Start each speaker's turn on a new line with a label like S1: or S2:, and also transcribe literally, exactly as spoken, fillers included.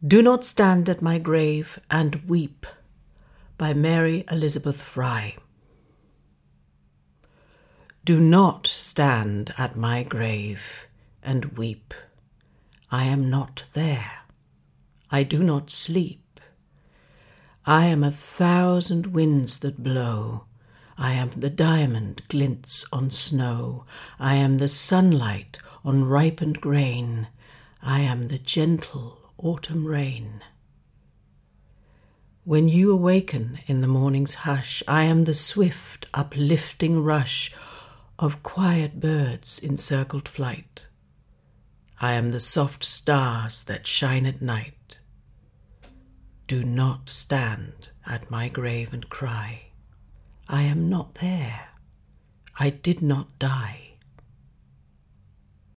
S1: Do Not Stand at My Grave and Weep by Mary Elizabeth Fry. Do not stand at my grave and weep. I am not there. I do not sleep. I am a thousand winds that blow. I am the diamond glints on snow. I am the sunlight on ripened grain. I am the gentle autumn rain. When you awaken in the morning's hush, I am the swift uplifting rush of quiet birds in circled flight. I am the soft stars that shine at night. Do not stand at my grave and cry. I am not there. I did not die.